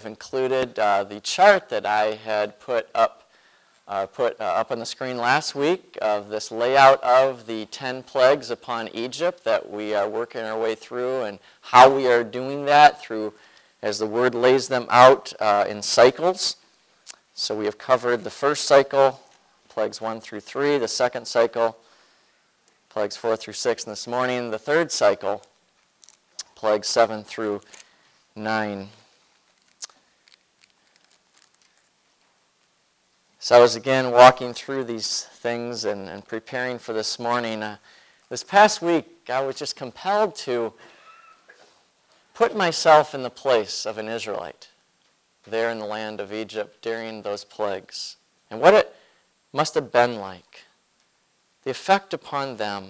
I've included the chart that I had put up on the screen last week of this layout of the 10 plagues upon Egypt that we are working our way through, and how we are doing that through, as the Word lays them out in cycles. So we have covered the first cycle, plagues 1 through 3, the second cycle, plagues 4 through 6 this morning, the third cycle, plagues 7 through 9. So I was again walking through these things and preparing for this morning. This past week, I was just compelled to put myself in the place of an Israelite there in the land of Egypt during those plagues, and what it must have been like, the effect upon them.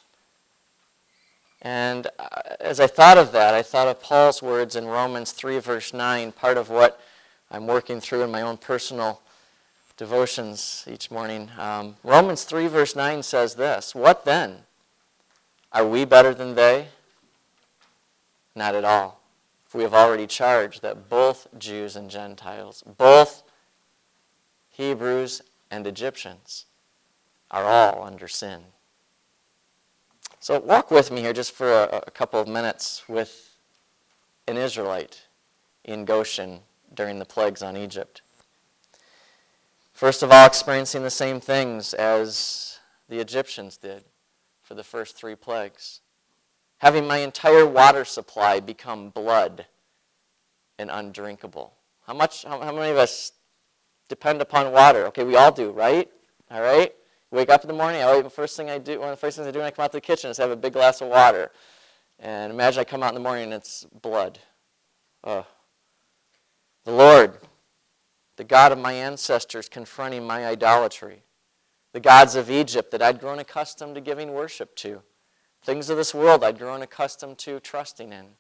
And as I thought of that, I thought of Paul's words in Romans 3, verse 9, part of what I'm working through in my own personal devotions each morning. Romans 3, verse 9 says this: "What then? Are we better than they? Not at all. For we have already charged that both Jews and Gentiles, both Hebrews and Egyptians, are all under sin." So walk with me here just for a couple of minutes with an Israelite in Goshen during the plagues on Egypt. First of all, experiencing the same things as the Egyptians did for the first 3 plagues. Having my entire water supply become blood and undrinkable. How many of us depend upon water? Okay, we all do, right? All right? Wake up in the morning, one of the first things I do when I come out to the kitchen is have a big glass of water. And imagine I come out in the morning and it's blood. The Lord, the God of my ancestors, confronting my idolatry. The gods of Egypt that I'd grown accustomed to giving worship to. Things of this world I'd grown accustomed to trusting in.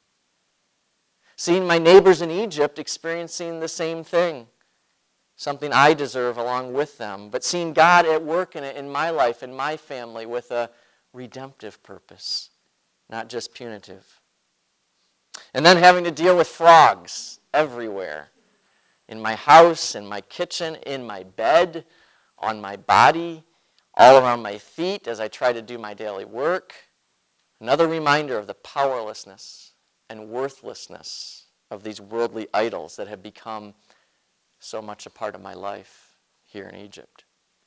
Seeing my neighbors in Egypt experiencing the same thing. Something I deserve along with them. But seeing God at work in my life, in my family, with a redemptive purpose. Not just punitive. And then having to deal with frogs everywhere. In my house, in my kitchen, in my bed, on my body, all around my feet as I try to do my daily work. Another reminder of the powerlessness and worthlessness of these worldly idols that have become so much a part of my life here in Egypt.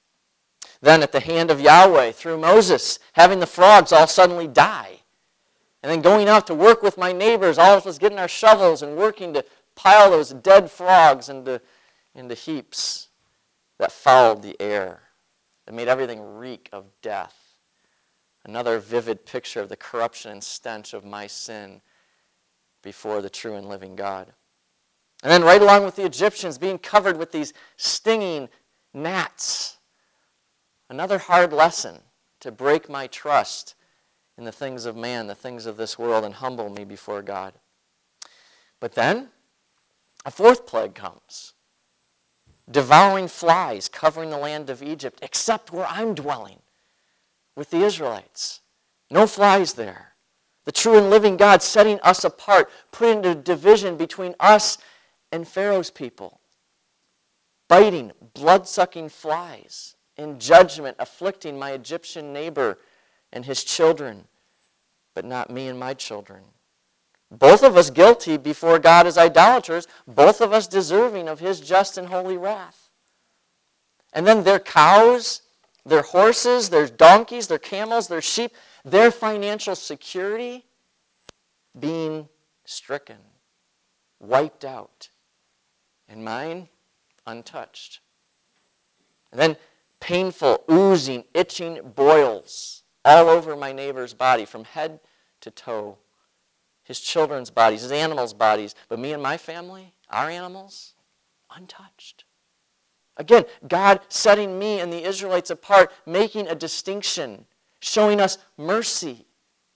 Then at the hand of Yahweh, through Moses, having the frogs all suddenly die. And then going out to work with my neighbors, all of us getting our shovels and working to pile those dead frogs into heaps that fouled the air, that made everything reek of death. Another vivid picture of the corruption and stench of my sin before the true and living God. And then right along with the Egyptians, being covered with these stinging gnats. Another hard lesson to break my trust in the things of man, the things of this world, and humble me before God. But then, a 4th plague comes. Devouring flies covering the land of Egypt, except where I'm dwelling with the Israelites. No flies there. The true and living God setting us apart, putting a division between us and Pharaoh's people. Biting, blood-sucking flies in judgment, afflicting my Egyptian neighbor and his children, but not me and my children. Both of us guilty before God as idolaters, both of us deserving of his just and holy wrath. And then their cows, their horses, their donkeys, their camels, their sheep, their financial security being stricken, wiped out, and mine untouched. And then painful, oozing, itching boils all over my neighbor's body from head to toe. His children's bodies, his animals' bodies, but me and my family, our animals, untouched. Again, God setting me and the Israelites apart, making a distinction, showing us mercy,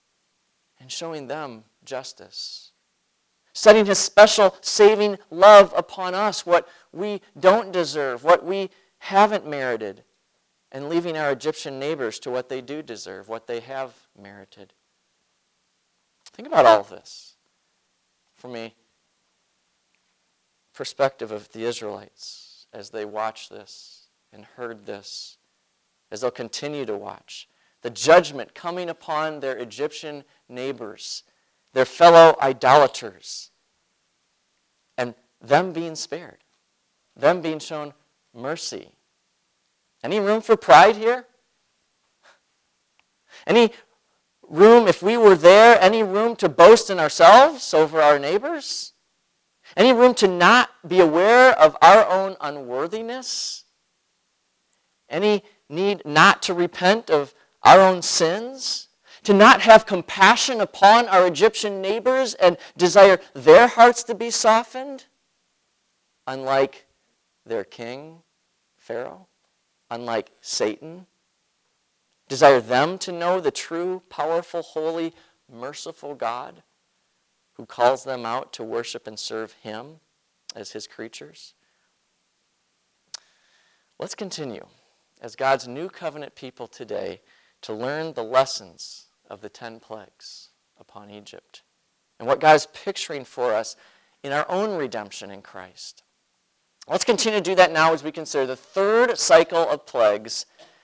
and showing them justice. Setting his special saving love upon us, what we don't deserve, what we haven't merited, and leaving our Egyptian neighbors to what they do deserve, what they have merited. Think about all of this for me. perspective of the Israelites as they watched this and heard this, as they'll continue to watch, the judgment coming upon their Egyptian neighbors, their fellow idolaters, and them being spared, them being shown mercy. Any room for pride here? Any room, if we were there, any room to boast in ourselves over our neighbors? Any room to not be aware of our own unworthiness? Any need not to repent of our own sins? To not have compassion upon our Egyptian neighbors and desire their hearts to be softened? Unlike their king, Pharaoh? Unlike Satan? Desire them to know the true, powerful, holy, merciful God who calls them out to worship and serve him as his creatures? Let's continue as God's new covenant people today to learn the lessons of the 10 plagues upon Egypt and what God is picturing for us in our own redemption in Christ. Let's continue to do that now as we consider the third cycle of plagues,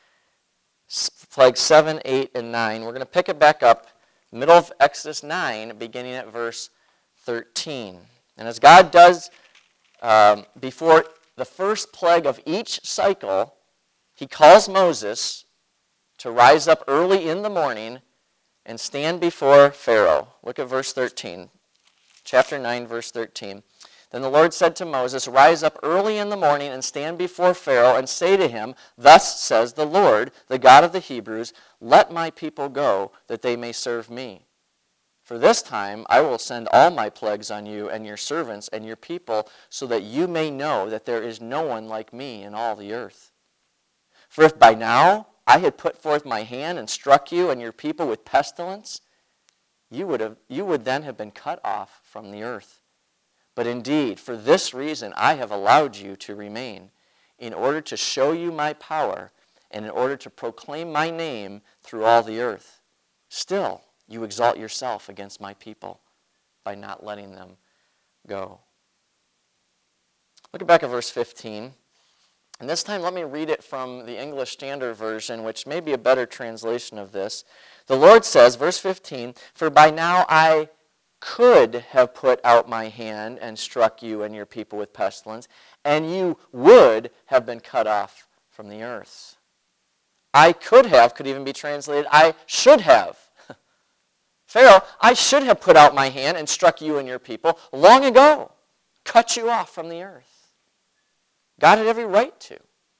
plagues 7, 8, and 9. We're going to pick it back up, middle of Exodus 9, beginning at verse 13. And as God does before the first plague of each cycle, he calls Moses to rise up early in the morning and stand before Pharaoh. Look at verse 13. Chapter 9, verse 13. Then the Lord said to Moses, "Rise up early in the morning and stand before Pharaoh and say to him, 'Thus says the Lord, the God of the Hebrews, let my people go, that they may serve me. For this time I will send all my plagues on you and your servants and your people, so that you may know that there is no one like me in all the earth. For if by now I had put forth my hand and struck you and your people with pestilence, you would then have been cut off from the earth. But indeed, for this reason I have allowed you to remain, in order to show you my power and in order to proclaim my name through all the earth. Still, you exalt yourself against my people by not letting them go.'" Look back at verse 15. And this time let me read it from the English Standard Version, which may be a better translation of this. The Lord says, verse 15, "For by now I could have put out my hand and struck you and your people with pestilence, and you would have been cut off from the earth." I could have could even be translated, I should have. Pharaoh, I should have put out my hand and struck you and your people long ago, cut you off from the earth. God had every right to.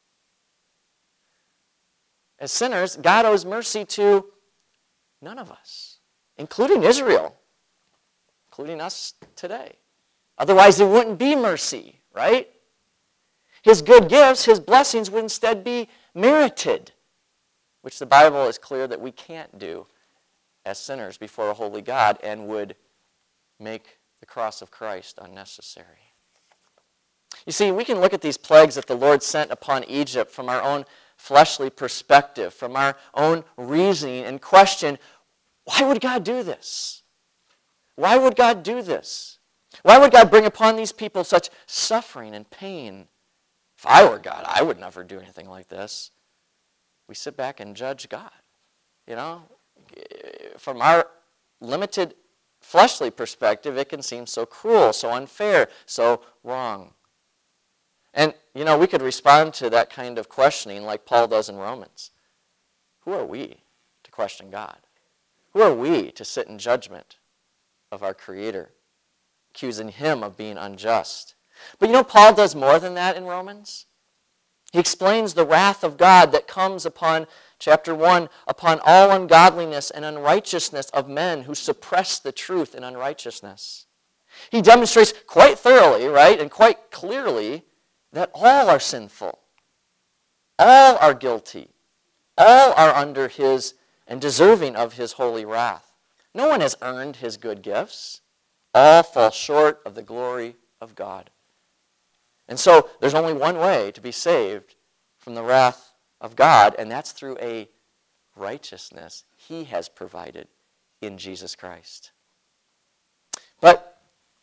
As sinners, God owes mercy to none of us, including Israel, including us today. Otherwise, there wouldn't be mercy, right? His good gifts, his blessings would instead be merited, which the Bible is clear that we can't do as sinners before a holy God and would make the cross of Christ unnecessary. You see, we can look at these plagues that the Lord sent upon Egypt from our own fleshly perspective, from our own reasoning, and question, why would God do this? Why would God do this? Why would God bring upon these people such suffering and pain? If I were God, I would never do anything like this. We sit back and judge God. You know, from our limited fleshly perspective, it can seem so cruel, so unfair, so wrong. And, you know, we could respond to that kind of questioning like Paul does in Romans. Who are we to question God? Who are we to sit in judgment of our Creator, accusing him of being unjust? But you know, Paul does more than that in Romans. He explains the wrath of God that comes upon, chapter 1, upon all ungodliness and unrighteousness of men who suppress the truth in unrighteousness. He demonstrates quite thoroughly, right, and quite clearly that all are sinful, all are guilty, all are under his and deserving of his holy wrath. No one has earned his good gifts. All fall short of the glory of God. And so there's only one way to be saved from the wrath of God, and that's through a righteousness he has provided in Jesus Christ. But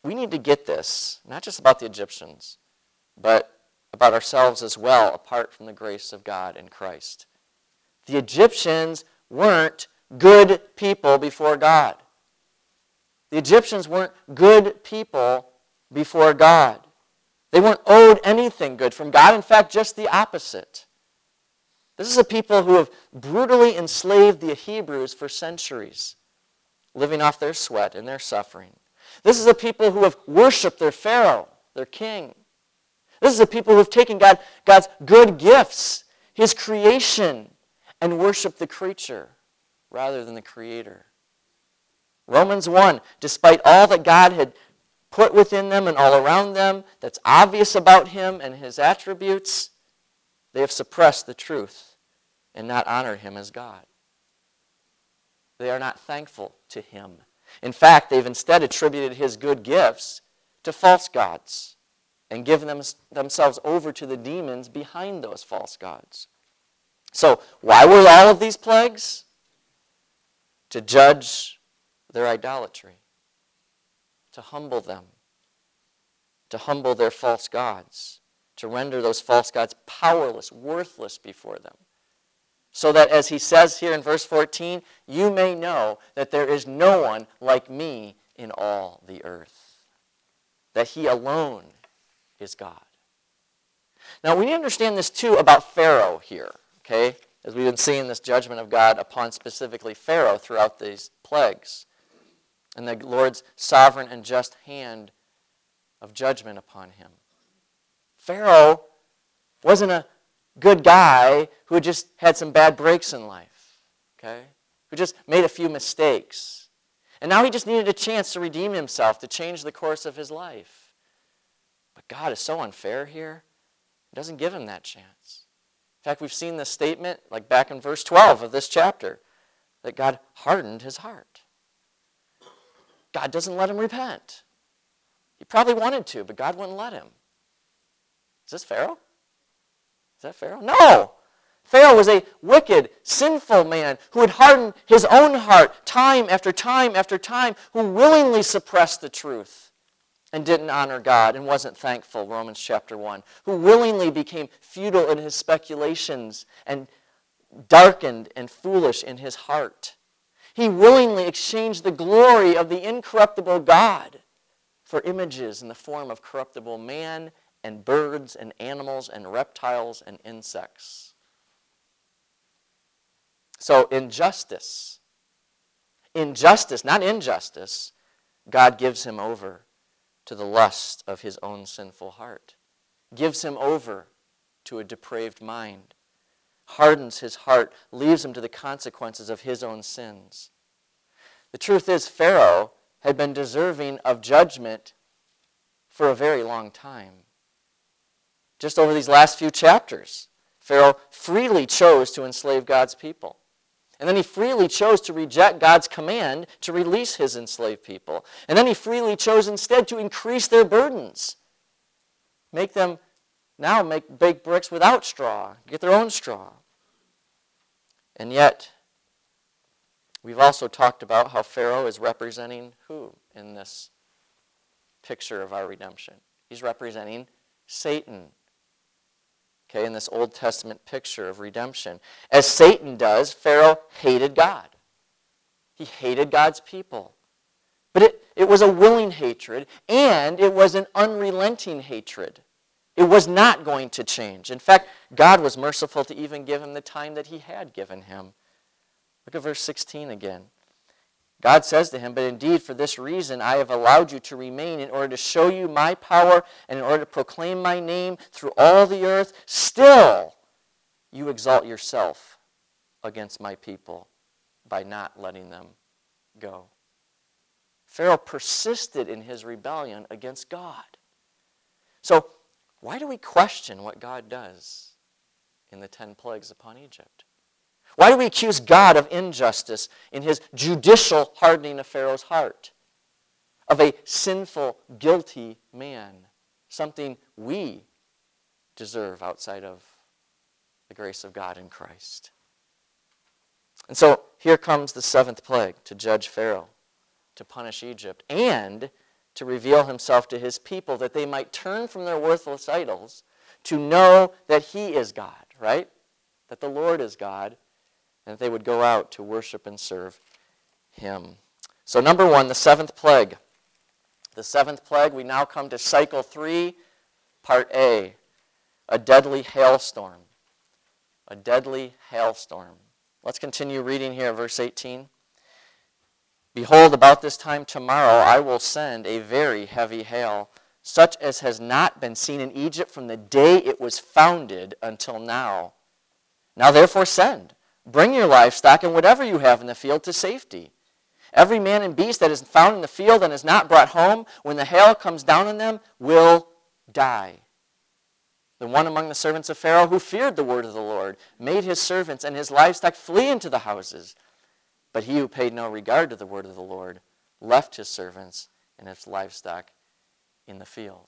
we need to get this, not just about the Egyptians, but about ourselves as well, apart from the grace of God in Christ. The Egyptians weren't good people before God. The Egyptians weren't good people before God. They weren't owed anything good from God. In fact, just the opposite. This is a people who have brutally enslaved the Hebrews for centuries, living off their sweat and their suffering. This is a people who have worshipped their Pharaoh, their king. This is a people who have taken God's good gifts, His creation, and worshiped the creature rather than the Creator. Romans 1, despite all that God had put within them and all around them that's obvious about Him and His attributes, they have suppressed the truth and not honored Him as God. They are not thankful to Him. In fact, they've instead attributed His good gifts to false gods and given themselves over to the demons behind those false gods. So, why were all of these plagues? To judge their idolatry, to humble them, to humble their false gods, to render those false gods powerless, worthless before them. So that, as he says here in verse 14, you may know that there is no one like me in all the earth. That He alone is God. Now, we need to understand this too about Pharaoh here, okay? As we've been seeing this judgment of God upon specifically Pharaoh throughout these plagues. And the Lord's sovereign and just hand of judgment upon him. Pharaoh wasn't a good guy who just had some bad breaks in life, okay? Who just made a few mistakes. And now he just needed a chance to redeem himself, to change the course of his life. But God is so unfair here. He doesn't give him that chance. In fact, we've seen this statement, like back in verse 12 of this chapter, that God hardened his heart. God doesn't let him repent. He probably wanted to, but God wouldn't let him. Is this Pharaoh? Is that Pharaoh? No! Pharaoh was a wicked, sinful man who had hardened his own heart time after time after time, who willingly suppressed the truth and didn't honor God and wasn't thankful, Romans chapter 1, who willingly became futile in his speculations and darkened and foolish in his heart. He willingly exchanged the glory of the incorruptible God for images in the form of corruptible man and birds and animals and reptiles and insects. So injustice, not injustice, God gives him over to the lust of his own sinful heart, gives him over to a depraved mind, hardens his heart, leaves him to the consequences of his own sins. The truth is, Pharaoh had been deserving of judgment for a very long time. Just over these last few chapters, Pharaoh freely chose to enslave God's people. And then he freely chose to reject God's command to release his enslaved people. And then he freely chose instead to increase their burdens. Make them now bake bricks without straw, get their own straw. And yet, we've also talked about how Pharaoh is representing who in this picture of our redemption? He's representing Satan. Okay, in this Old Testament picture of redemption. As Satan does, Pharaoh hated God. He hated God's people. But it was a willing hatred, and it was an unrelenting hatred. It was not going to change. In fact, God was merciful to even give him the time that he had given him. Look at verse 16 again. God says to him, "But indeed for this reason I have allowed you to remain, in order to show you my power and in order to proclaim my name through all the earth. Still, you exalt yourself against my people by not letting them go." Pharaoh persisted in his rebellion against God. So, why do we question what God does in the 10 plagues upon Egypt? Why do we accuse God of injustice in his judicial hardening of Pharaoh's heart? Of a sinful, guilty man. Something we deserve outside of the grace of God in Christ. And so here comes the 7th plague to judge Pharaoh, to punish Egypt, and to reveal himself to his people, that they might turn from their worthless idols to know that he is God, right? That the Lord is God, and that they would go out to worship and serve him. So number 1, the 7th plague. The 7th plague, we now come to cycle 3, part A, a deadly hailstorm. A deadly hailstorm. Let's continue reading here, verse 18. Behold, about this time tomorrow I will send a very heavy hail, such as has not been seen in Egypt from the day it was founded until now. Now therefore send, bring your livestock and whatever you have in the field to safety. Every man and beast that is found in the field and is not brought home, when the hail comes down on them, will die. The one among the servants of Pharaoh who feared the word of the Lord made his servants and his livestock flee into the houses. But he who paid no regard to the word of the Lord left his servants and his livestock in the field.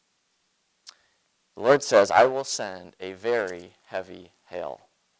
The Lord says, I will send a very heavy hail.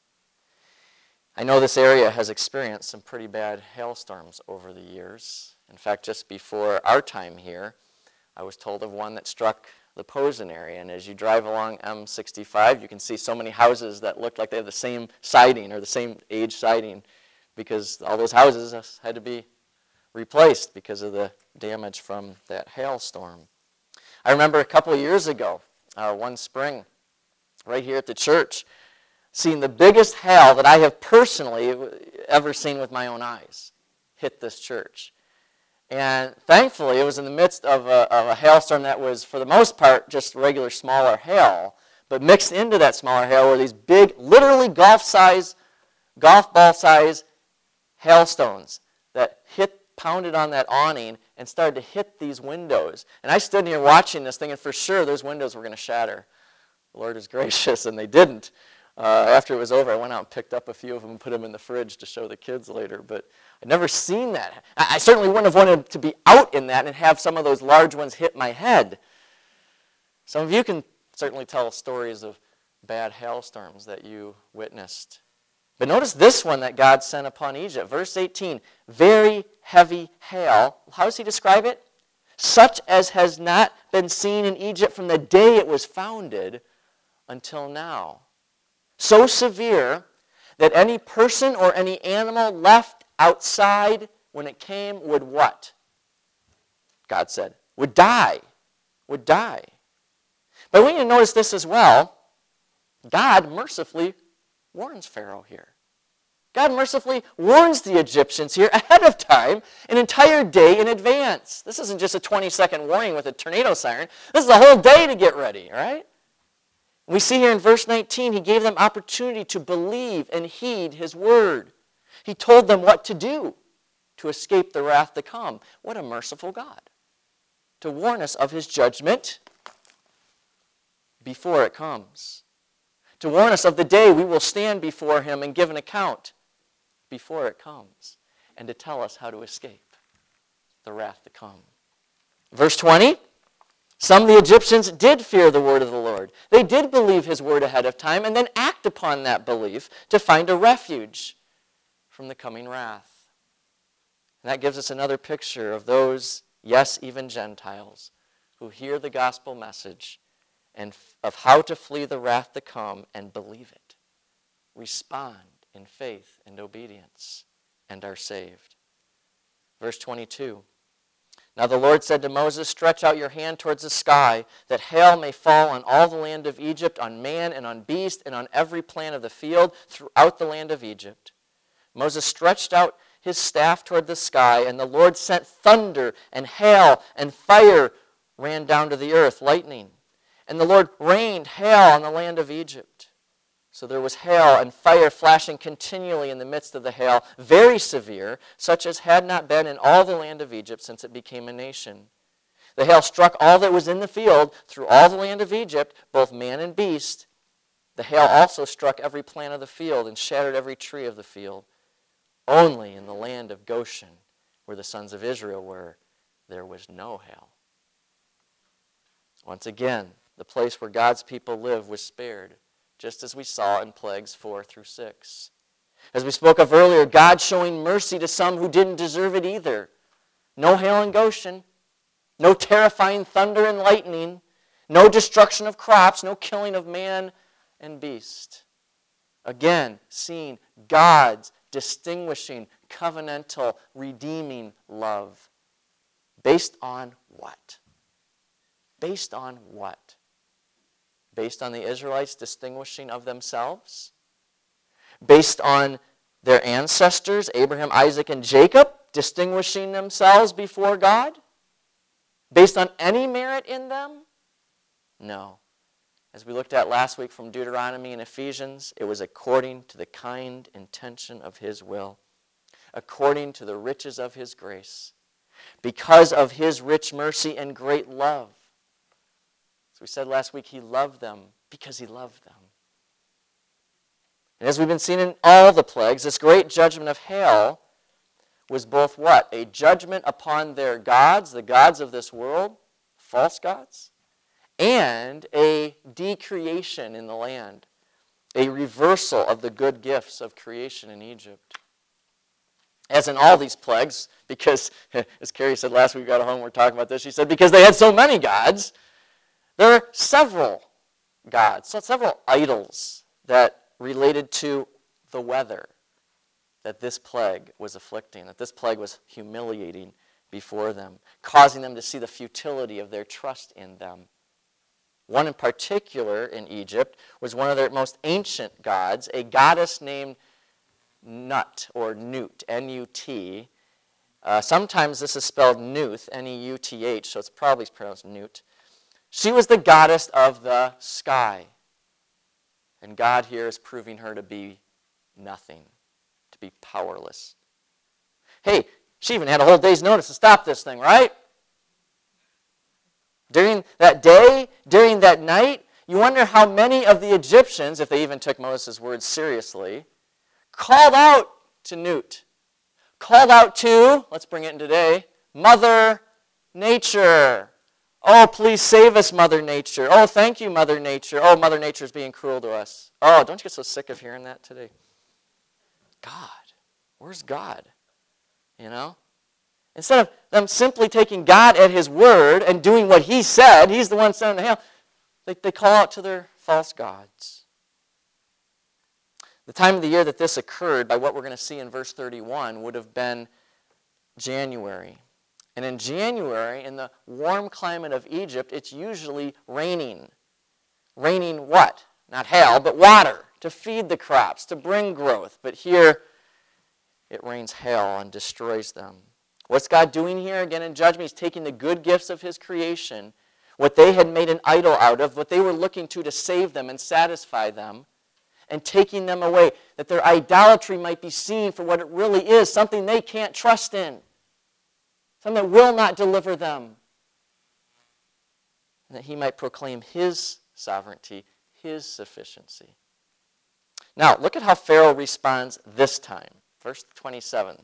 I know this area has experienced some pretty bad hailstorms over the years. In fact, just before our time here, I was told of one that struck the Posen area. And as you drive along M65, you can see so many houses that look like they have the same siding or the same age siding, because all those houses had to be replaced because of the damage from that hailstorm. I remember a couple of years ago, one spring, right here at the church, seeing the biggest hail that I have personally ever seen with my own eyes hit this church. And thankfully, it was in the midst of a hailstorm that was, for the most part, just regular smaller hail. But mixed into that smaller hail were these big, literally golf ball size hailstones that pounded on that awning and started to hit these windows. And I stood here watching this, thinking for sure those windows were going to shatter. The Lord is gracious, and they didn't. After it was over, I went out and picked up a few of them and put them in the fridge to show the kids later. But I'd never seen that. I certainly wouldn't have wanted to be out in that and have some of those large ones hit my head. Some of you can certainly tell stories of bad hailstorms that you witnessed. But notice this one that God sent upon Egypt. Verse 18, very heavy hail. How does he describe it? Such as has not been seen in Egypt from the day it was founded until now. So severe that any person or any animal left outside when it came would what? God said, would die. Would die. But we need to notice this as well. God mercifully warns Pharaoh here. God mercifully warns the Egyptians here ahead of time, an entire day in advance. This isn't just a 20-second warning with a tornado siren. This is a whole day to get ready, right? We see here in verse 19, he gave them opportunity to believe and heed his word. He told them what to do to escape the wrath to come. What a merciful God. To warn us of his judgment before it comes. To warn us of the day we will stand before him and give an account before it comes. And to tell us how to escape the wrath to come. Verse 20. Some of the Egyptians did fear the word of the Lord. They did believe his word ahead of time and then act upon that belief to find a refuge from the coming wrath. And that gives us another picture of those, yes, even Gentiles, who hear the gospel message and of how to flee the wrath to come and believe it. Respond in faith and obedience and are saved. Verse 22. Now the Lord said to Moses, stretch out your hand towards the sky, that hail may fall on all the land of Egypt, on man and on beast, and on every plant of the field throughout the land of Egypt. Moses stretched out his staff toward the sky, and the Lord sent thunder and hail, and fire ran down to the earth, lightning. And the Lord rained hail on the land of Egypt. So there was hail and fire flashing continually in the midst of the hail, very severe, such as had not been in all the land of Egypt since it became a nation. The hail struck all that was in the field through all the land of Egypt, both man and beast. The hail also struck every plant of the field and shattered every tree of the field. Only in the land of Goshen, where the sons of Israel were, there was no hail. Once again, the place where God's people live was spared, just as we saw in plagues 4 through 6. As we spoke of earlier, God showing mercy to some who didn't deserve it either. No hail in Goshen, No terrifying thunder and lightning. No destruction of crops. No killing of man and beast. Again, seeing God's distinguishing, covenantal, redeeming love. Based on what? Based on what? Based on the Israelites distinguishing of themselves? Based on their ancestors, Abraham, Isaac, and Jacob, distinguishing themselves before God? Based on any merit in them? No. As we looked at last week from Deuteronomy and Ephesians, it was according to the kind intention of His will, according to the riches of His grace, because of His rich mercy and great love. As we said last week, He loved them because He loved them. And as we've been seeing in all the plagues, this great judgment of hail was both what? A judgment upon their gods, the gods of this world, false gods, and a decreation in the land, a reversal of the good gifts of creation in Egypt. As in all these plagues, because, as Carrie said last week, we got home, we're talking about this, she said, because they had so many gods, there are several gods, so several idols that related to the weather that this plague was afflicting, that this plague was humiliating before them, causing them to see the futility of their trust in them. One in particular in Egypt was one of their most ancient gods, a goddess named Nut, or Nut, N-U-T. Sometimes this is spelled Nuth, N-E-U-T-H, so it's probably pronounced Nut. She was the goddess of the sky. And God here is proving her to be nothing, to be powerless. Hey, she even had a whole day's notice to stop this thing, right? During that day, during that night, you wonder how many of the Egyptians, if they even took Moses' words seriously, called out to Nut, called out to, let's bring it in today, Mother Nature. Oh, please save us, Mother Nature. Oh, thank you, Mother Nature. Oh, Mother Nature's being cruel to us. Oh, don't you get so sick of hearing that today? God. Where's God? You know? Instead of them simply taking God at His word and doing what He said, He's the one sending the hail, they call out to their false gods. The time of the year that this occurred, by what we're going to see in verse 31, would have been January. And in January, in the warm climate of Egypt, it's usually raining. Raining what? Not hail, but water to feed the crops, to bring growth. But here, it rains hail and destroys them. What's God doing here? Again, in judgment, He's taking the good gifts of His creation, what they had made an idol out of, what they were looking to save them and satisfy them, and taking them away, that their idolatry might be seen for what it really is, something they can't trust in, something that will not deliver them, and that He might proclaim His sovereignty, His sufficiency. Now, look at how Pharaoh responds this time. Verse 27.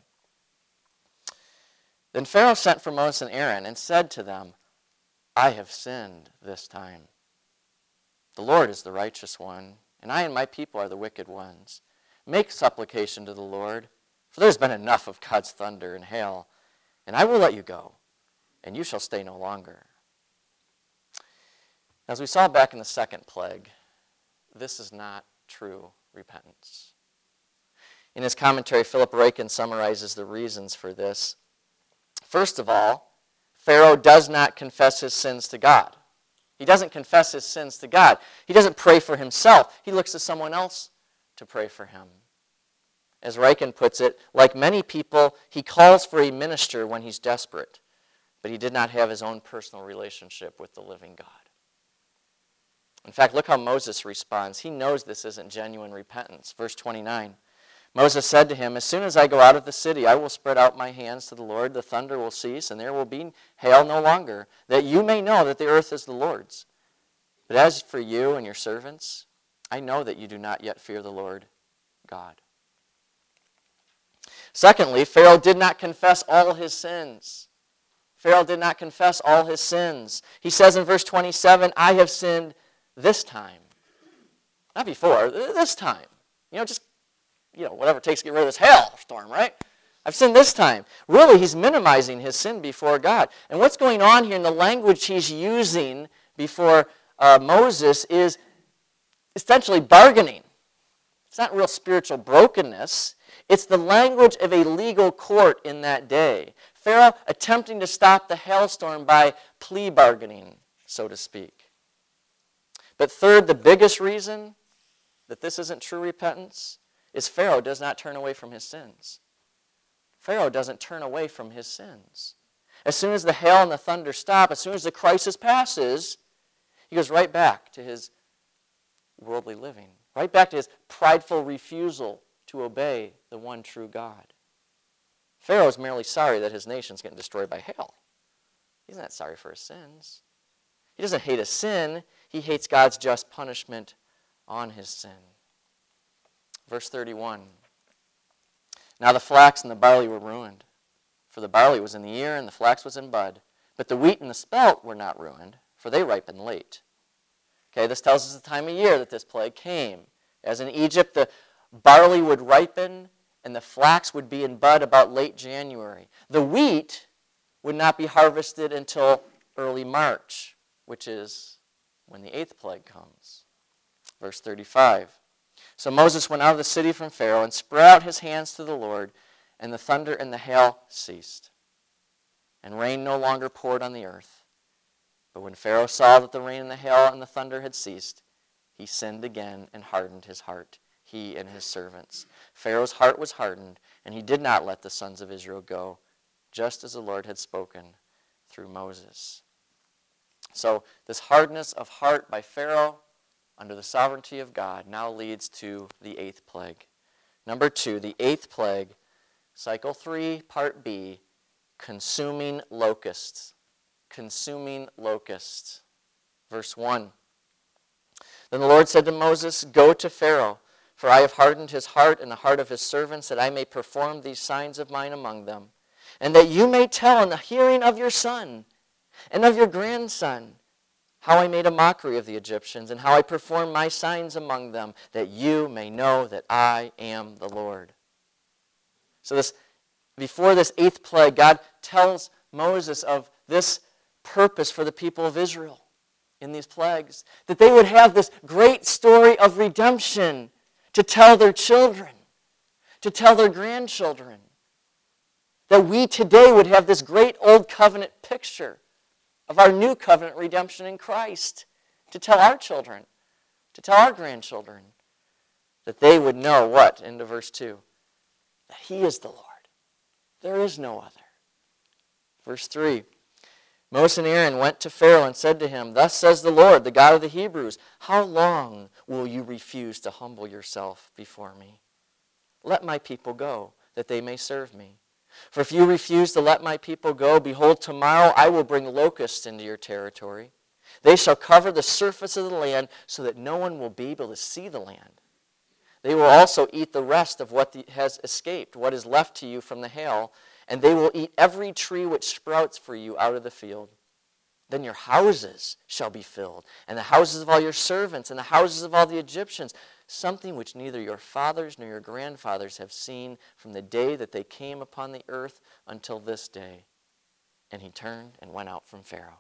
Then Pharaoh sent for Moses and Aaron and said to them, I have sinned this time. The Lord is the righteous one, and I and my people are the wicked ones. Make supplication to the Lord, for there has been enough of God's thunder and hail, and I will let you go, and you shall stay no longer. As we saw back in the second plague, this is not true repentance. In his commentary, Philip Ryken summarizes the reasons for this. First of all, Pharaoh does not confess his sins to God. He doesn't confess his sins to God. He doesn't pray for himself. He looks to someone else to pray for him. As Ryken puts it, like many people, he calls for a minister when he's desperate, but he did not have his own personal relationship with the living God. In fact, look how Moses responds. He knows this isn't genuine repentance. Verse 29. Moses said to him, as soon as I go out of the city, I will spread out my hands to the Lord. The thunder will cease, and there will be hail no longer, that you may know that the earth is the Lord's. But as for you and your servants, I know that you do not yet fear the Lord God. Secondly, Pharaoh did not confess all his sins. Pharaoh did not confess all his sins. He says in verse 27, I have sinned this time. Not before, this time. Whatever it takes to get rid of this hailstorm, right? I've sinned this time. Really, he's minimizing his sin before God. And what's going on here in the language he's using before Moses is essentially bargaining. It's not real spiritual brokenness. It's the language of a legal court in that day. Pharaoh attempting to stop the hailstorm by plea bargaining, so to speak. But third, the biggest reason that this isn't true repentance is Pharaoh does not turn away from his sins. Pharaoh doesn't turn away from his sins. As soon as the hail and the thunder stop, as soon as the crisis passes, he goes right back to his worldly living, right back to his prideful refusal to obey the one true God. Pharaoh is merely sorry that his nation's getting destroyed by hail. He's not sorry for his sins. He doesn't hate a sin. He hates God's just punishment on his sin. Verse 31. Now the flax and the barley were ruined, for the barley was in the ear and the flax was in bud. But the wheat and the spelt were not ruined, for they ripened late. Okay, this tells us the time of year that this plague came. As in Egypt, the barley would ripen and the flax would be in bud about late January. The wheat would not be harvested until early March, which is when the 8th plague comes. Verse 35. So Moses went out of the city from Pharaoh and spread out his hands to the Lord, and the thunder and the hail ceased, and rain no longer poured on the earth. But when Pharaoh saw that the rain and the hail and the thunder had ceased, he sinned again and hardened his heart, he and his servants. Pharaoh's heart was hardened, and he did not let the sons of Israel go, just as the Lord had spoken through Moses. So this hardness of heart by Pharaoh under the sovereignty of God now leads to the 8th plague. Number 2, the 8th plague, cycle 3, part B, consuming locusts. Consuming locusts. Verse 1. Then the Lord said to Moses, Go to Pharaoh, for I have hardened his heart and the heart of his servants, that I may perform these signs of mine among them, and that you may tell in the hearing of your son and of your grandson how I made a mockery of the Egyptians, and how I performed my signs among them, that you may know that I am the Lord. So before this 8th plague, God tells Moses of this purpose for the people of Israel in these plagues, that they would have this great story of redemption to tell their children, to tell their grandchildren, that we today would have this great old covenant picture of our new covenant redemption in Christ, to tell our children, to tell our grandchildren, that they would know what? Into verse 2. That he is the Lord. There is no other. Verse 3. Moses and Aaron went to Pharaoh and said to him, Thus says the Lord, the God of the Hebrews, How long will you refuse to humble yourself before me? Let my people go, that they may serve me. For if you refuse to let my people go, behold, tomorrow I will bring locusts into your territory. They shall cover the surface of the land so that no one will be able to see the land. They will also eat the rest of what has escaped, what is left to you from the hail, and they will eat every tree which sprouts for you out of the field. Then your houses shall be filled, and the houses of all your servants, and the houses of all the Egyptians, something which neither your fathers nor your grandfathers have seen from the day that they came upon the earth until this day. And he turned and went out from Pharaoh.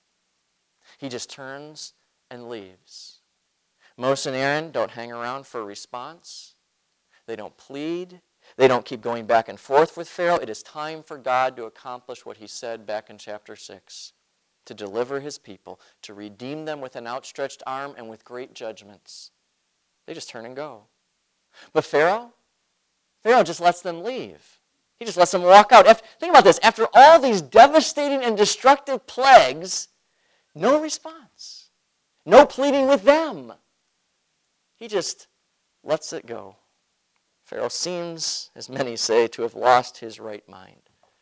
He just turns and leaves. Moses and Aaron don't hang around for a response. They don't plead. They don't keep going back and forth with Pharaoh. It is time for God to accomplish what he said back in chapter 6, to deliver his people, to redeem them with an outstretched arm and with great judgments. They just turn and go. But Pharaoh just lets them leave. He just lets them walk out. Think about this. After all these devastating and destructive plagues, no response. No pleading with them. He just lets it go. Pharaoh seems, as many say, to have lost his right mind,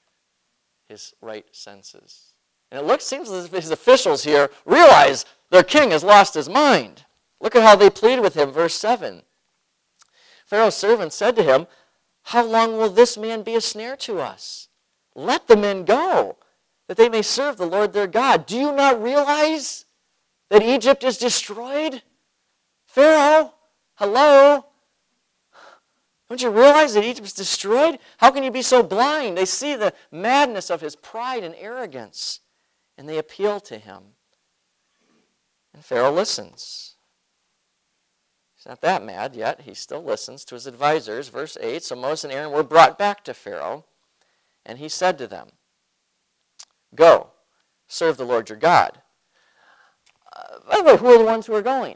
his right senses. And it seems as if his officials here realize their king has lost his mind. Look at how they plead with him, verse 7. Pharaoh's servants said to him, How long will this man be a snare to us? Let the men go, that they may serve the Lord their God. Do you not realize that Egypt is destroyed? Pharaoh, hello? Don't you realize that Egypt is destroyed? How can you be so blind? They see the madness of his pride and arrogance, and they appeal to him. And Pharaoh listens. He's not that mad yet. He still listens to his advisors. Verse 8, so Moses and Aaron were brought back to Pharaoh, and he said to them, go, serve the Lord your God. By the way, who are the ones who are going?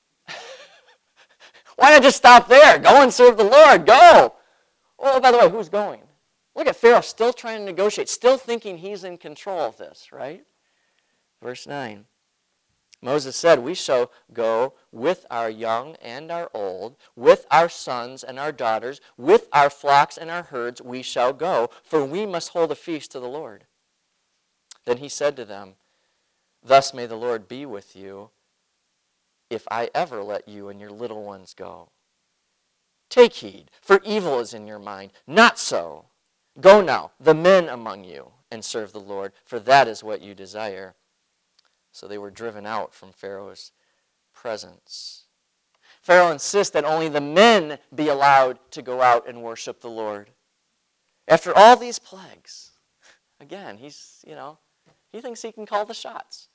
Why not just stop there? Go and serve the Lord. Go. Oh, by the way, who's going? Look at Pharaoh still trying to negotiate, still thinking he's in control of this, right? Verse 9. Moses said, we shall go with our young and our old, with our sons and our daughters, with our flocks and our herds, we shall go, for we must hold a feast to the Lord. Then he said to them, thus may the Lord be with you, if I ever let you and your little ones go. Take heed, for evil is in your mind. Not so. Go now, the men among you, and serve the Lord, for that is what you desire. So they were driven out from Pharaoh's presence. Pharaoh insists that only the men be allowed to go out and worship the Lord. After all these plagues, again, he thinks he can call the shots.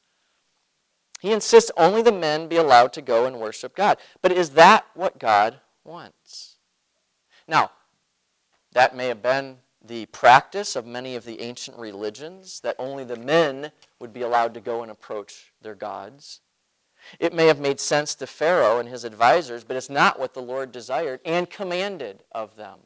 He insists only the men be allowed to go and worship God. But is that what God wants? Now, that may have been the practice of many of the ancient religions, that only the men would be allowed to go and approach their gods. It may have made sense to Pharaoh and his advisors, but it's not what the Lord desired and commanded of them.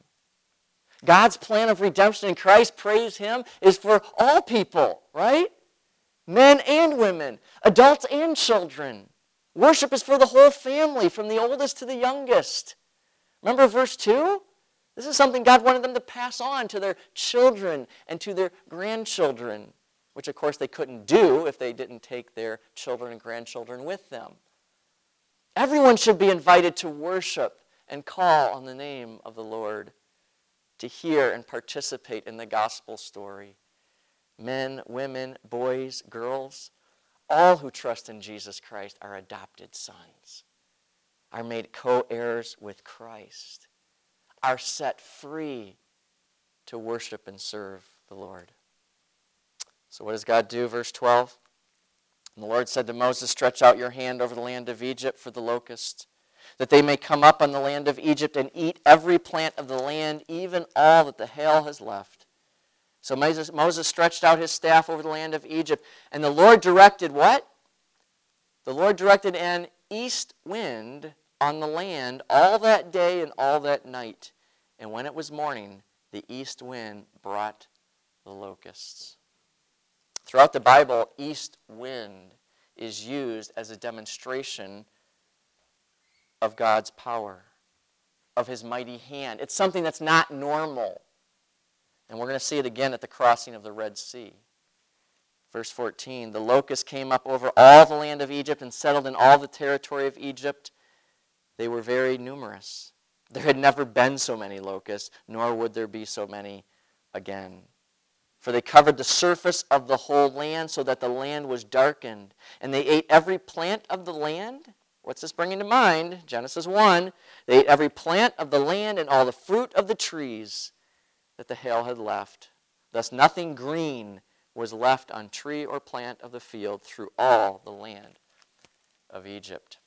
God's plan of redemption in Christ, praise him, is for all people, right? Men and women, adults and children. Worship is for the whole family, from the oldest to the youngest. Remember verse 2? This is something God wanted them to pass on to their children and to their grandchildren, which of course they couldn't do if they didn't take their children and grandchildren with them. Everyone should be invited to worship and call on the name of the Lord, to hear and participate in the gospel story. Men, women, boys, girls, all who trust in Jesus Christ are adopted sons, are made co-heirs with Christ, are set free to worship and serve the Lord. So what does God do? Verse 12. And the Lord said to Moses, stretch out your hand over the land of Egypt for the locusts, that they may come up on the land of Egypt and eat every plant of the land, even all that the hail has left. So Moses stretched out his staff over the land of Egypt, and the Lord directed what? The Lord directed an east wind on the land all that day and all that night. And when it was morning, the east wind brought the locusts. Throughout the Bible, east wind is used as a demonstration of God's power, of his mighty hand. It's something that's not normal. And we're going to see it again at the crossing of the Red Sea. Verse 14, the locusts came up over all the land of Egypt and settled in all the territory of Egypt. They were very numerous. There had never been so many locusts, nor would there be so many again. For they covered the surface of the whole land so that the land was darkened. And they ate every plant of the land. What's this bringing to mind? Genesis 1. They ate every plant of the land and all the fruit of the trees that the hail had left. Thus nothing green was left on tree or plant of the field through all the land of Egypt.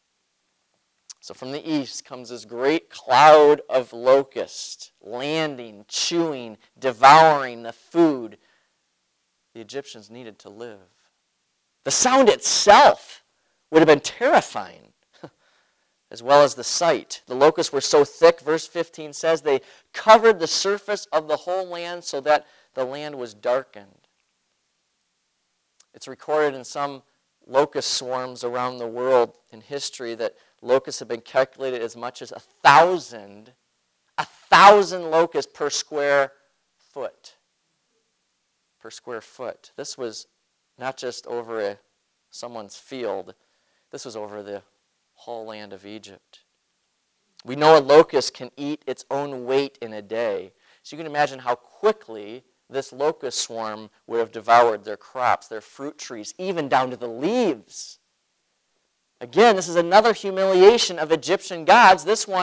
So from the east comes this great cloud of locusts, landing, chewing, devouring the food the Egyptians needed to live. The sound itself would have been terrifying, as well as the sight. The locusts were so thick, verse 15 says, they covered the surface of the whole land so that the land was darkened. It's recorded in some locust swarms around the world in history that locusts have been calculated as much as 1,000 locusts per square foot. Per square foot. This was not just over someone's field. This was over the whole land of Egypt. We know a locust can eat its own weight in a day. So you can imagine how quickly this locust swarm would have devoured their crops, their fruit trees, even down to the leaves. Again, this is another humiliation of Egyptian gods. This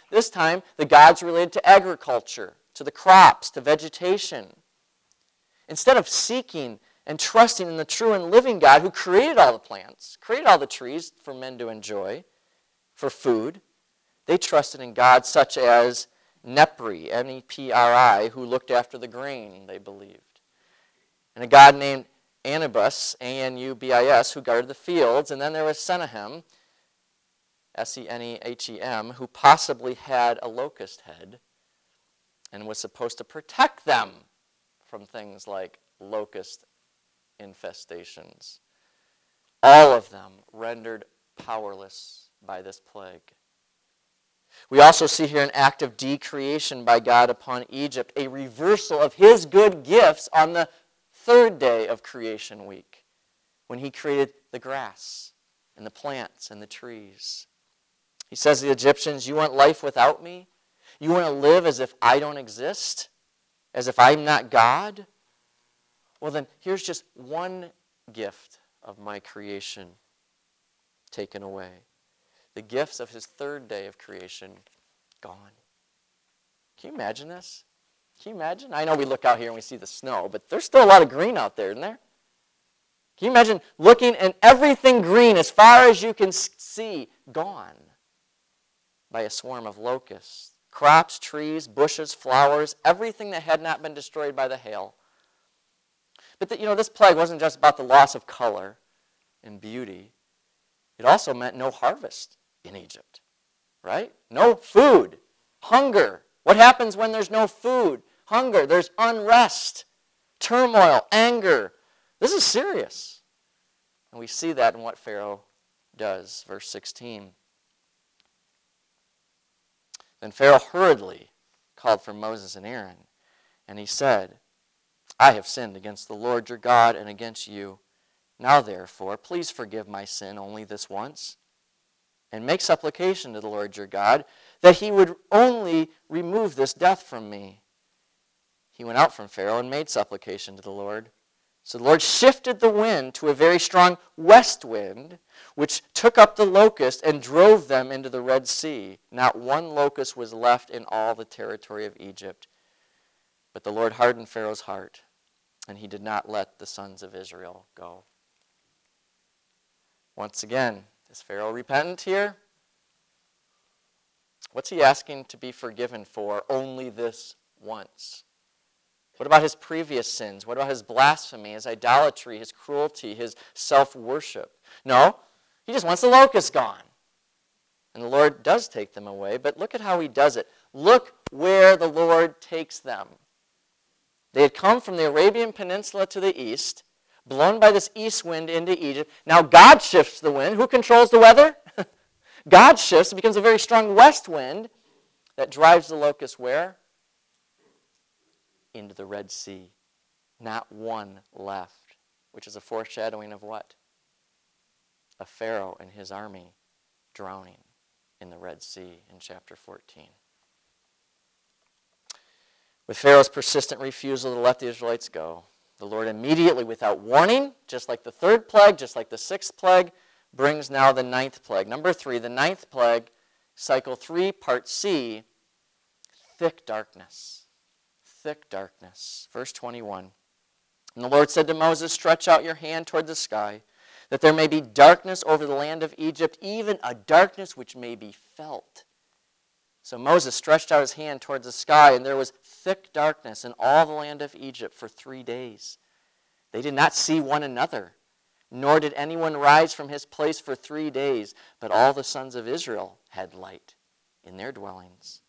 This time, the gods related to agriculture, to the crops, to vegetation. Instead of seeking and trusting in the true and living God who created all the plants, created all the trees for men to enjoy, for food, they trusted in gods such as Nepri, N-E-P-R-I, who looked after the grain, they believed. And a god named Anubis, A-N-U-B-I-S, who guarded the fields. And then there was Senehem, S-E-N-E-H-E-M, who possibly had a locust head and was supposed to protect them from things like locust infestations. All of them rendered powerless by this plague. We also see here an act of decreation by God upon Egypt, a reversal of his good gifts on the third day of creation week, when he created the grass and the plants and the trees. He says to the Egyptians, you want life without me? You want to live as if I don't exist? As if I'm not God? Well then, here's just one gift of my creation taken away. The gifts of his third day of creation gone. Can you imagine this? Can you imagine? I know we look out here and we see the snow, but there's still a lot of green out there, isn't there? Can you imagine looking and everything green as far as you can see gone by a swarm of locusts? Crops, trees, bushes, flowers, everything that had not been destroyed by the hail. But this plague wasn't just about the loss of color and beauty. It also meant no harvest in Egypt, right? No food, hunger. What happens when there's no food? Hunger, there's unrest, turmoil, anger. This is serious. And we see that in what Pharaoh does, verse 16. Then Pharaoh hurriedly called for Moses and Aaron, and he said, I have sinned against the Lord your God and against you. Now therefore, please forgive my sin only this once, and make supplication to the Lord your God that he would only remove this death from me. He went out from Pharaoh and made supplication to the Lord. So the Lord shifted the wind to a very strong west wind, which took up the locust and drove them into the Red Sea. Not one locust was left in all the territory of Egypt. But the Lord hardened Pharaoh's heart, and he did not let the sons of Israel go. Once again, is Pharaoh repentant here? What's he asking to be forgiven for only this once? What about his previous sins? What about his blasphemy, his idolatry, his cruelty, his self-worship? No, he just wants the locusts gone. And the Lord does take them away, but look at how he does it. Look where the Lord takes them. They had come from the Arabian Peninsula to the east, blown by this east wind into Egypt. Now God shifts the wind. Who controls the weather? God shifts. It becomes a very strong west wind that drives the locusts where? Into the Red Sea. Not one left, which is a foreshadowing of what? Of Pharaoh and his army drowning in the Red Sea in chapter 14. With Pharaoh's persistent refusal to let the Israelites go, the Lord immediately, without warning, just like the third plague, just like the sixth plague, brings now the ninth plague. Number 3, the ninth plague, cycle 3, part C, thick darkness. Thick darkness. Verse 21. And the Lord said to Moses, stretch out your hand toward the sky, that there may be darkness over the land of Egypt, even a darkness which may be felt. So Moses stretched out his hand towards the sky, and there was thick darkness in all the land of Egypt for 3 days. They did not see one another, nor did anyone rise from his place for 3 days, but all the sons of Israel had light in their dwellings.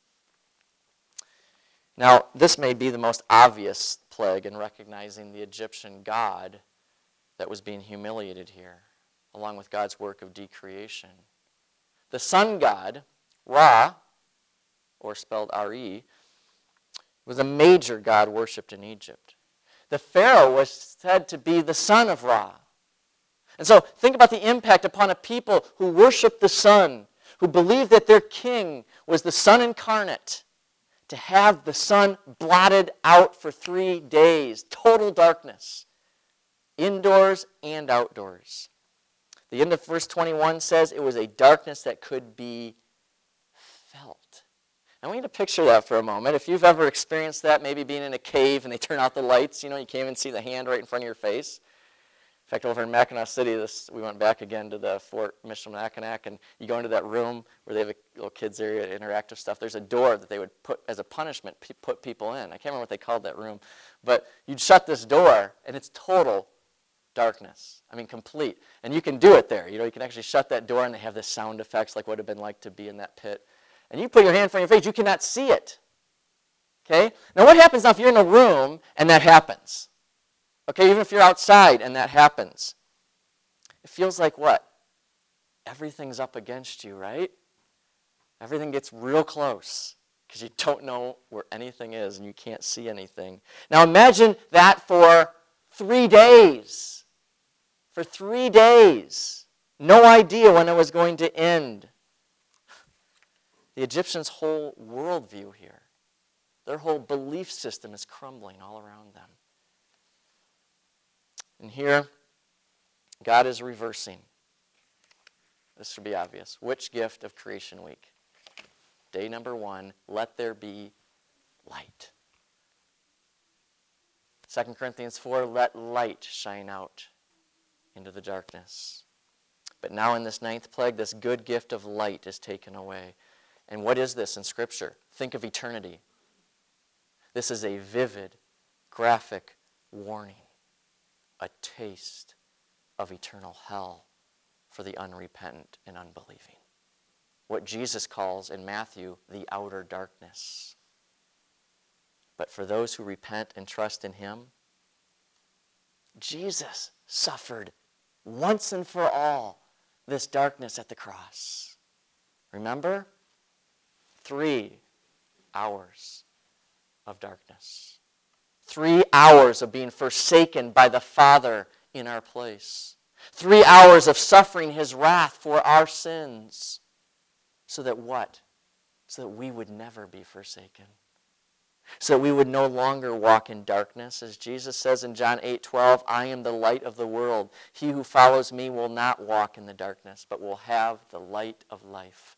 Now, this may be the most obvious plague in recognizing the Egyptian god that was being humiliated here, along with God's work of decreation. The sun god, Ra, or spelled R-E, was a major god worshipped in Egypt. The Pharaoh was said to be the son of Ra. And so think about the impact upon a people who worshiped the sun, who believed that their king was the Son incarnate, to have the sun blotted out for 3 days, total darkness, indoors and outdoors. The end of verse 21 says it was a darkness that could be felt. I want you to picture that for a moment. If you've ever experienced that, maybe being in a cave and they turn out the lights, you can't even see the hand right in front of your face. In fact, over in Mackinac City, we went back again to the Fort Michilimackinac, and you go into that room where they have a little kids area, interactive stuff. There's a door that they would put as a punishment, put people in. I can't remember what they called that room. But you'd shut this door, and it's total darkness. I mean, complete. And you can do it there. You can actually shut that door, and they have the sound effects like what it would have been like to be in that pit. And you put your hand in front of your face, you cannot see it. Okay? Now, what happens now if you're in a room and that happens? Okay, even if you're outside and that happens, it feels like what? Everything's up against you, right? Everything gets real close because you don't know where anything is and you can't see anything. Now imagine that for 3 days. For 3 days. No idea when it was going to end. The Egyptians' whole worldview here, their whole belief system is crumbling all around them. And here, God is reversing. This should be obvious. Which gift of creation week? Day number 1, let there be light. 2 Corinthians 4, let light shine out into the darkness. But now in this 9th plague, this good gift of light is taken away. And what is this in Scripture? Think of eternity. This is a vivid, graphic warning. A taste of eternal hell for the unrepentant and unbelieving. What Jesus calls in Matthew the outer darkness. But for those who repent and trust in Him, Jesus suffered once and for all this darkness at the cross. Remember? 3 hours of darkness. 3 hours of being forsaken by the Father in our place. 3 hours of suffering His wrath for our sins. So that what? So that we would never be forsaken. So that we would no longer walk in darkness. As Jesus says in John 8:12, I am the light of the world. He who follows me will not walk in the darkness, but will have the light of life.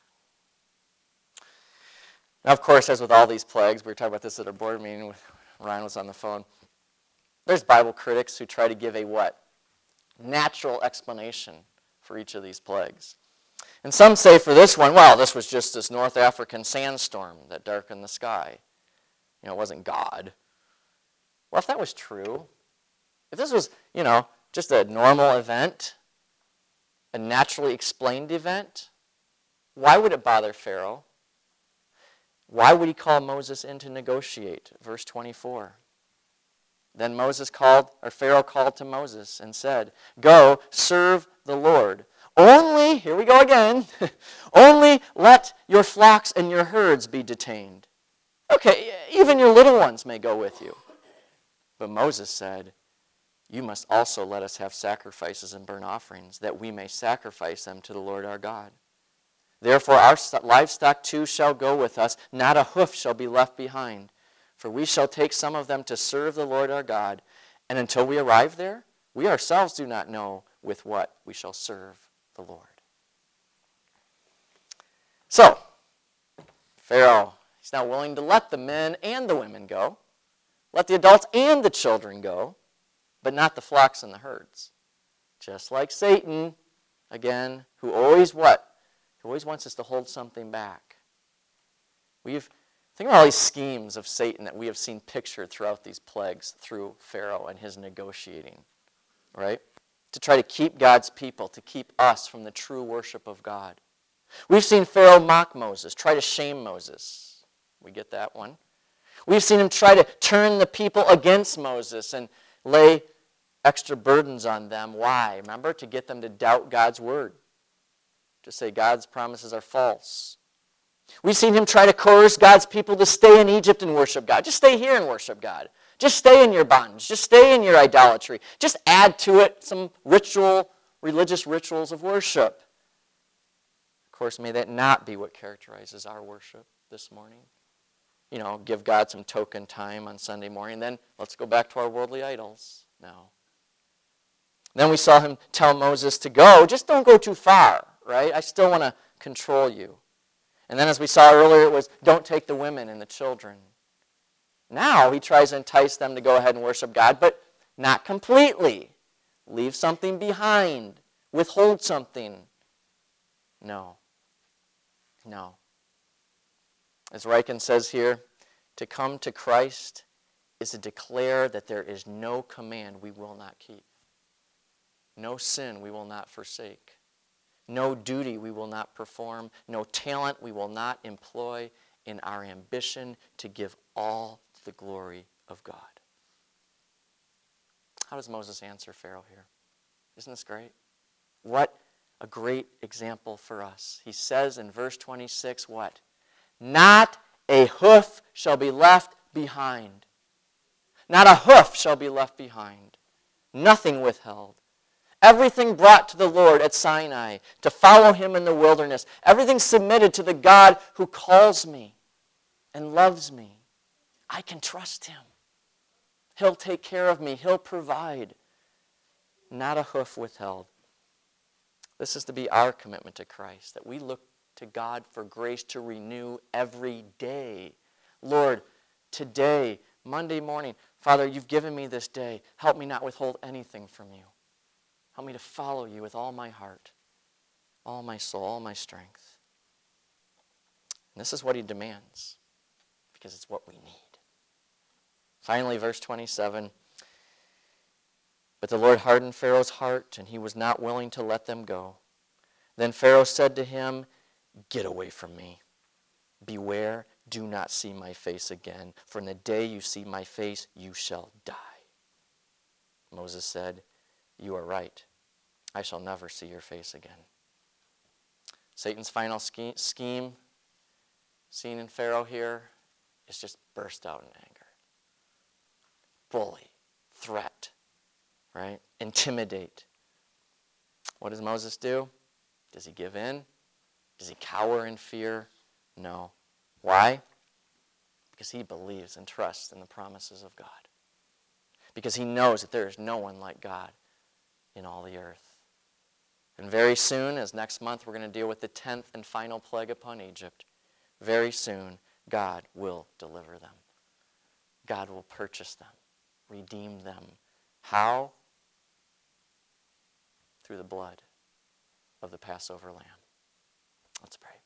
Now, of course, as with all these plagues, we were talking about this at our board meeting with Ryan was on the phone. There's Bible critics who try to give a what? Natural explanation for each of these plagues. And some say for this one, well, this was just this North African sandstorm that darkened the sky. It wasn't God. Well, if that was true, if this was, just a normal event, a naturally explained event, why would it bother Pharaoh? Why would he call Moses in to negotiate? Verse 24. Then Pharaoh called to Moses and said, go, serve the Lord. Only, here we go again, only let your flocks and your herds be detained. Okay, even your little ones may go with you. But Moses said, you must also let us have sacrifices and burnt offerings, that we may sacrifice them to the Lord our God. Therefore our livestock too shall go with us, not a hoof shall be left behind. For we shall take some of them to serve the Lord our God, and until we arrive there, we ourselves do not know with what we shall serve the Lord. So, Pharaoh, he's not willing to let the men and the women go, let the adults and the children go, but not the flocks and the herds. Just like Satan, again, who always what? He always wants us to hold something back. Think about all these schemes of Satan that we have seen pictured throughout these plagues through Pharaoh and his negotiating, right? To try to keep God's people, to keep us from the true worship of God. We've seen Pharaoh mock Moses, try to shame Moses. We get that one. We've seen him try to turn the people against Moses and lay extra burdens on them. Why? Remember? To get them to doubt God's word. To say God's promises are false. We've seen him try to coerce God's people to stay in Egypt and worship God. Just stay here and worship God. Just stay in your bondage. Just stay in your idolatry. Just add to it some religious rituals of worship. Of course, may that not be what characterizes our worship this morning. Give God some token time on Sunday morning. Then let's go back to our worldly idols. No. Then we saw him tell Moses to go. Just don't go too far, right? I still want to control you. And then as we saw earlier, it was, don't take the women and the children. Now he tries to entice them to go ahead and worship God, but not completely. Leave something behind. Withhold something. No. No. As Ryken says here, to come to Christ is to declare that there is no command we will not keep. No sin we will not forsake. No duty we will not perform. No talent we will not employ in our ambition to give all the glory of God. How does Moses answer Pharaoh here? Isn't this great? What a great example for us. He says in verse 26, what? Not a hoof shall be left behind. Not a hoof shall be left behind. Nothing withheld. Everything brought to the Lord at Sinai to follow him in the wilderness. Everything submitted to the God who calls me and loves me. I can trust him. He'll take care of me. He'll provide. Not a hoof withheld. This is to be our commitment to Christ, that we look to God for grace to renew every day. Lord, today, Monday morning, Father, you've given me this day. Help me not withhold anything from you. Help me to follow you with all my heart, all my soul, all my strength. And this is what he demands, because it's what we need. Finally, verse 27, but the Lord hardened Pharaoh's heart, and he was not willing to let them go. Then Pharaoh said to him, get away from me. Beware, do not see my face again, for in the day you see my face, you shall die. Moses said, you are right. I shall never see your face again. Satan's final scheme, seen in Pharaoh here, is just burst out in anger. Bully, threat, right? Intimidate. What does Moses do? Does he give in? Does he cower in fear? No. Why? Because he believes and trusts in the promises of God. Because he knows that there is no one like God in all the earth. And very soon, as next month we're going to deal with the 10th and final plague upon Egypt, very soon God will deliver them. God will purchase them, redeem them. How? Through the blood of the Passover lamb. Let's pray.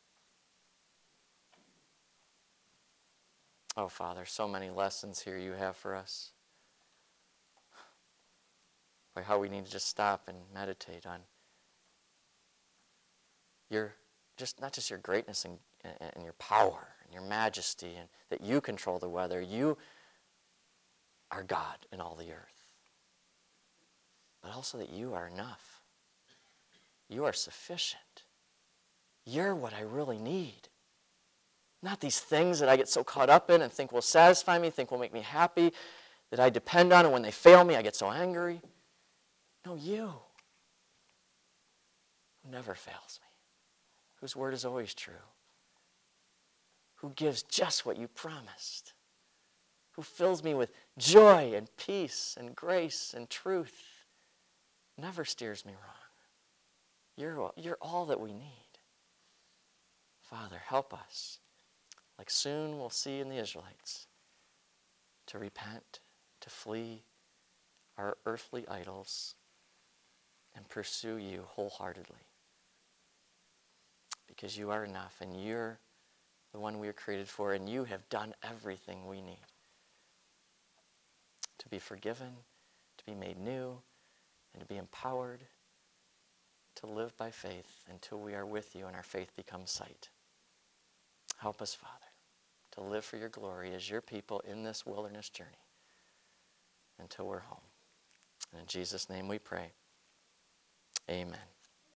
Oh, Father, so many lessons here you have for us. Like how we need to just stop and meditate on your, just not just your greatness and your power and your majesty, and that you control the weather. You are God in all the earth. But also that you are enough. You are sufficient. You're what I really need. Not these things that I get so caught up in and think will satisfy me, think will make me happy, that I depend on, and when they fail me, I get so angry. No, you, who never fails me, whose word is always true, who gives just what you promised, who fills me with joy and peace and grace and truth, never steers me wrong. You're all that we need. Father, help us, like soon we'll see in the Israelites, to repent, to flee our earthly idols, and pursue you wholeheartedly. Because you are enough, and you're the one we are created for, and you have done everything we need to be forgiven, to be made new, and to be empowered to live by faith until we are with you and our faith becomes sight. Help us, Father, to live for your glory as your people in this wilderness journey until we're home. And in Jesus' name we pray. Amen.